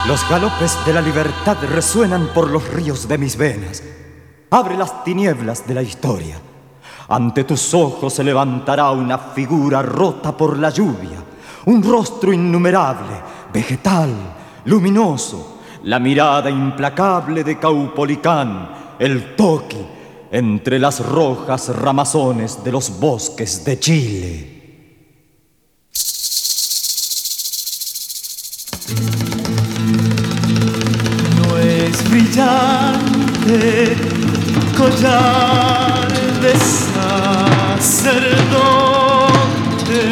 Los galopes de la libertad resuenan por los ríos de mis venas. Abre las tinieblas de la historia. Ante tus ojos se levantará una figura rota por la lluvia, un rostro innumerable, vegetal, luminoso, la mirada implacable de Caupolicán, el Toqui, entre las rojas ramazones de los bosques de Chile. No es brillante collar de sacerdote,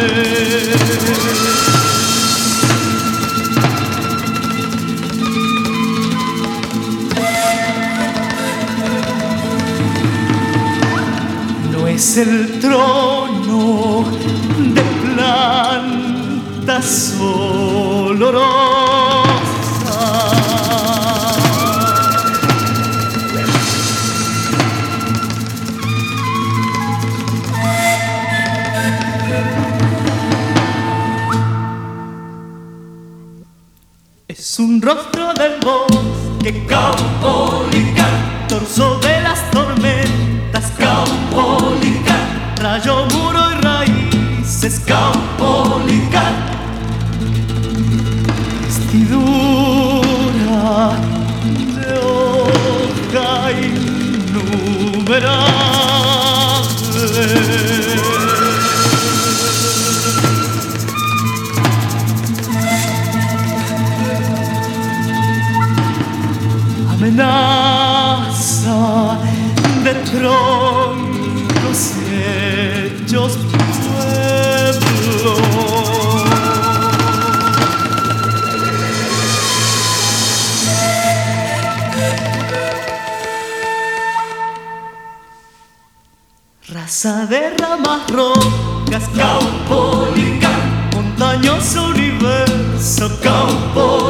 no es el trono de plantas olorosas, es un rostro del bosque Caupolicán, torso de las tormentas Caupolicán, rayo, muro y raíces Caupolicán, vestidura de hoja innumerable. Amenaza de troncos hechos pueblo. Raza de ramas rocas Caupolicán, montañoso universo Caupolicán,